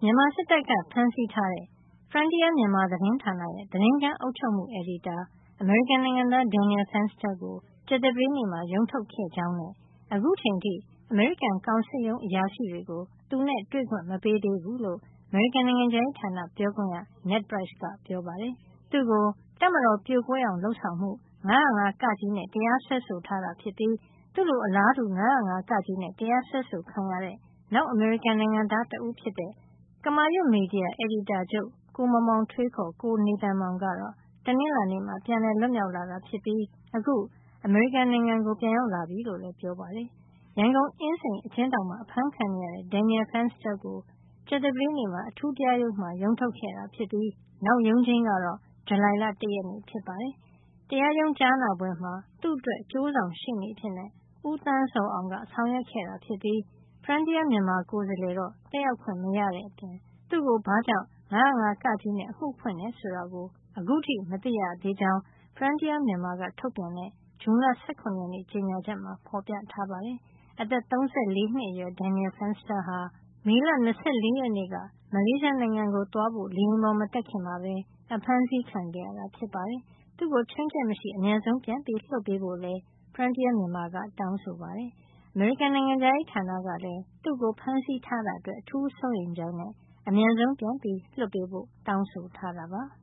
မြန်မာစစ်တပ်ကဖမ်းဆီးထားတဲ့ Frontier Myanmar သတင်းဌာနရဲ့သတင်းခန်းအုပ်ချုပ်မှုအယ်ဒီတာ အမေရိကန်နိုင်ငံသား Daniel Fenster ကိုကြာသပတေးနေ့မှာရုံးထုတ်ခဲ့ကြောင်းနဲ့အခုချိန်ထိအမေရိကန်ကောင်စစ်ရုံးအရာရှိတွေကိုသူနဲ့တွေ့ခွင့်မပေးသေးဘူးလို့အမေရိကန်နိုင်ငံခြားရေးဌာနပြောခွင့်ရ Ned Price ကပြောပါတယ်။သူ့ကိုတပ်မတော်ပြိုကွဲအောင်လုပ်ဆောင်မှု505(က) နဲ့တရားစွဲဆိုထားတာဖြစ်ပြီးသူ့လိုအလားတူ505(က) နဲ့တရားစွဲဆိုခံရတဲ့နောက်အမေရိကန်နိုင်ငံသားတဦးဖြစ်တဲ့ကမာရွတ်မီဒီယာအယ်ဒီတာချုပ်ကိုမောင်မောင်ထွေးခေါ်ကိုနေသန်မောင်ကတော့တနင်္လာနေ့မှာပြန်လည်လွတ်မြောက်လာတာဖြစ်ပြီးအခုအမေရိကန်နိုင်ငံကိုပြန်ရောက်လာပြီလို့လည်းပြောပါတယ်။ရန်ကုန်အင်းစိန်အကျဉ်းထောင်မှာအဖမ်းခံနေရတဲ့ Daniel Fenster ကိုကြာသပတေးနေ့မှာအထူးတရားရုံးမှာရုံးထုတ်ခဲ့တာဖြစ်ပြီးနောက်ရုံးချိန်းကတော့ဇူလိုင်လ1 ရက်နေ့ဖြစ်ပါတယ်။တရားရုံးကြားနာပွဲမှာသူ့အတွက်အကျိုးဆောင်ရှေ့နေအဖြစ်ဦးသန်းဇော်အောင်ကဆောင်ရွက်ခဲ့တာဖြစ်ပြီး Frontier Myanmar ကိုယ်စားလှယ်တော့တက်ရောက်ခွင့်မရတဲ့အပြင်သူ့ကိုဘာကြောင့်505(က) နဲ့အမှုဖွင့်တယ်ဆိုတာကိုအခုထိမသိရသေးကြောင်း Frontier Myanmar ကထုတ်ပြန်တဲ့ဇွန်လ18 ရက်နေ့ကြေညာချက်မှာဖော်ပြထားပါတယ်။အသက် 34 နှစ်အရွယ် Daniel Fenster ဟာမေလ24 ရက်နေ့ကမလေးရှားနိုင်ငံကိုသွားဖို့လေယာဉ်ပေါ်မတက်ခင်မှာပဲအဖမ်းဆီးခံခဲ့ရတာဖြစ်ပါတယ်။သူ့ကိုချွင်းချက်မရှိအမြန်ဆုံးပြန်လွှတ်ပေးဖို့လည်း Frontier Myanmar ကတောင်းဆိုပါတယ်။အမေရိကန်နိုင်ငံခြားရေးဌာနကလည်းသူ့ကိုဖမ်းဆီးထားတာအတွက်အထူးစိုးရိမ်ကြောင်းနဲ့အမြန်ဆုံးပြန်လွှတ်ပေးဖို့တောင်းဆိုထားတာပါ။